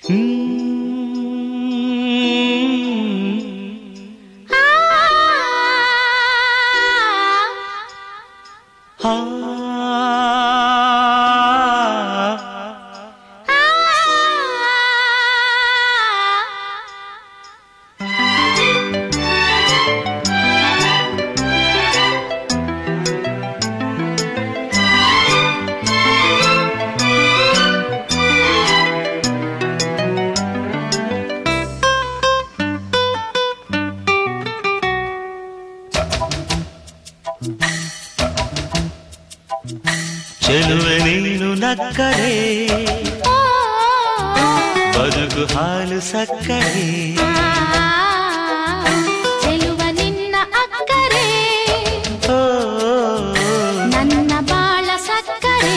ಚೆಲುವೆ ನೀನು ನಕ್ಕರೆ ಬದುಕು ಹಾಲು ಸಕ್ಕರೆ, ಚೆಲುವ ನಿನ್ನ ಅಕ್ಕರೆ ನನ್ನ ಬಾಳ ಸಕ್ಕರೆ,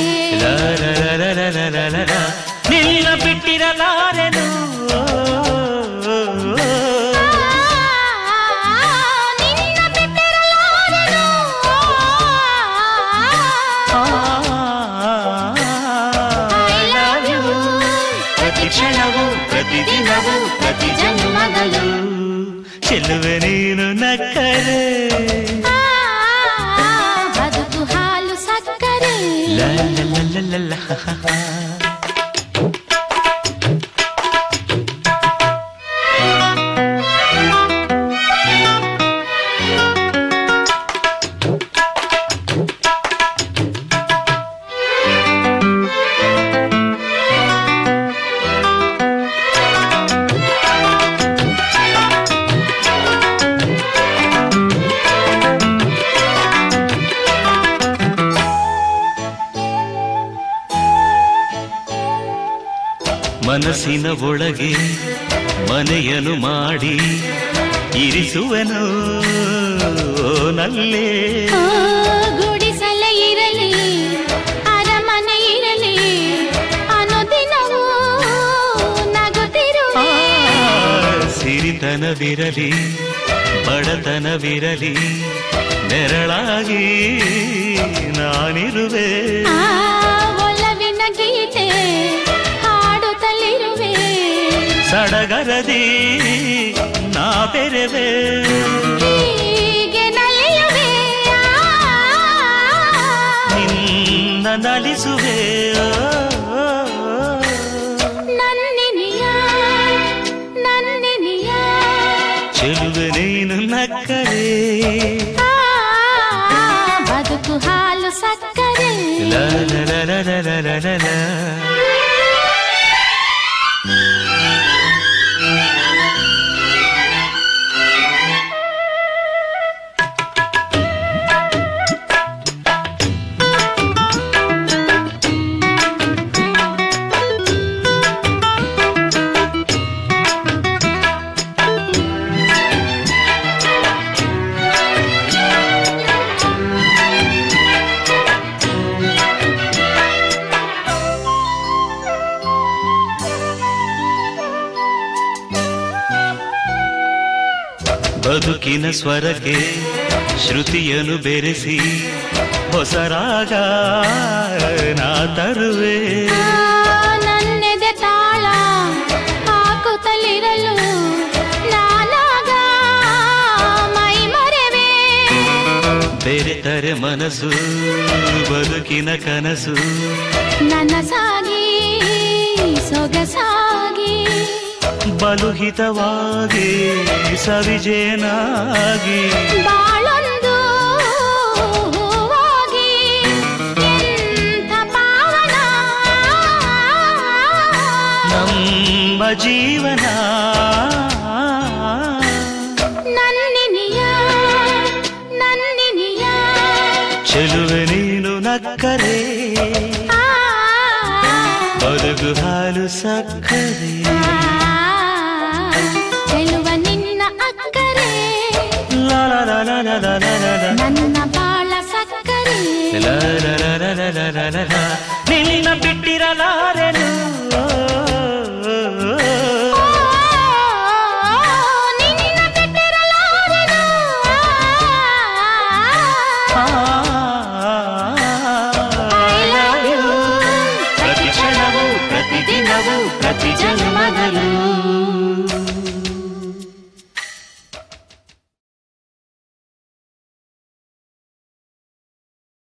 ನಿನ್ನ ಬಿಟ್ಟಿರಲಾರೆನು ಕ್ಷಣವು ಪ್ರತಿದಿನವೂ ಪ್ರತಿ ಜನ್ಮದಲ್ಲೂ ಚೆಲುವೆ ನೀನು ನಕ್ಕರೆ ಬದುಕು ಹಾಲು ಸಕ್ಕರೆ. ಮನಸ್ಸಿನ ಒಳಗೆ ಮನೆಯನ್ನು ಮಾಡಿ ಇರಿಸುವನು ನಲ್ಲೇ, ಗುಡಿಸಲೇ ಇರಲಿ ಅರಮನೆ ಇರಲಿ ಅನುದಿನವೂ ನಗುತ್ತಿರುವೆ, ಸಿರಿತನವಿರಲಿ ಬಡತನವಿರಲಿ ನೆರಳಾಗಿ ನಾನಿರುವೆ, ಒಲವಿನ ಗೀತೆ ಹಾಡುತ್ತಲಿರುವೆ, ಸಡಗರದಿ ನಾ ಬೆರೆವೆ, ಹೀಗೆ ನಲಿಯುವೆ ನಿನ್ನ ನಲಿಸುವೆ, ನನ್ನಿನಿಯ ನನ್ನಿನಿಯ ಚೆಲುವೆ ನೀನು ನಕ್ಕರೆ ಬದುಕು ಹಾಲು ಸಕ್ಕರೆ. ಬದುಕಿನ ಸ್ವರಕ್ಕೆ ಶ್ರುತಿಯನ್ನು ಬೆರೆಸಿ ಹೊಸ ರಾಗ ನಾ ತರುವೆ, ನನ್ನೆದೆ ತಾಳ ಹಾಕುತ್ತಲಿರಲು ನಾನಾಗ ಮೈ ಮರೆವೆ, ಬೆರೆತರೆ ಮನಸ್ಸು ಬದುಕಿನ ಕನಸು ನನಸಾಗಿ ಸೊಗಸಾಗಿ ಬಲುಹಿತವಾಗಿ ಸವಿಜೇನಾಗಿ ಬಾಳೊಂದು ಹೂವಾಗಿ ಎಂಥ ಪಾವನ ನಮ್ಮ ಜೀವನ, ನನ್ನಿನಿಯ ನನ್ನಿನಿಯ ಚೆಲುವೆ ನೀನು ನಕ್ಕರೆ ಬದುಕು ಹಾಲು ಸಕ್ಕರೆ, ಚೆಲುವ ನಿನ್ನ ಅಕ್ಕರೆ ನನ್ನ ಬಾಳ ಸಕ್ಕರೆ, ನಿನ್ನ ಬಿಟ್ಟಿರಲಾರೆನು ನಿನ್ನ ಬಿಟ್ಟಿರಲಾರೆನು, ಪ್ರತಿ ಕ್ಷಣವೂ ಪ್ರತಿದಿನವೂ ಪ್ರತಿ ಜನ್ಮದಲ್ಲೂ